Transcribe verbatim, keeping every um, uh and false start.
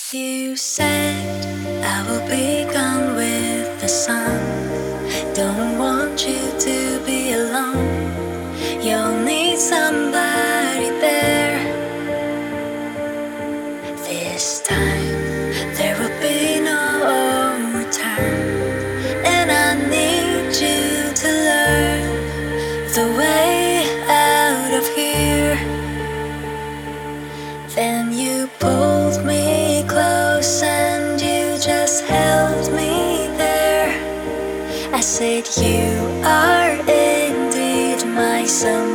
You said I will be gone with the sun. Don't want you to be alone. You'll need somebody there. This time there will be no return, and I need you to learn the way out of here. Then you pulled me close and you just held me there. I said, you are indeed my son.